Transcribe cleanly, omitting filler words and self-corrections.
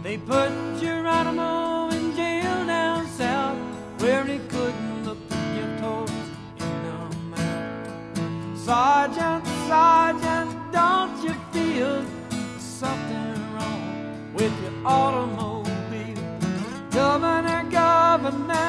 They put Geronimo in jail down south, where he couldn't look the gift horse in the mouth. Sergeant, Sergeant, don't you feel something wrong with your automobile? Governor, Governor,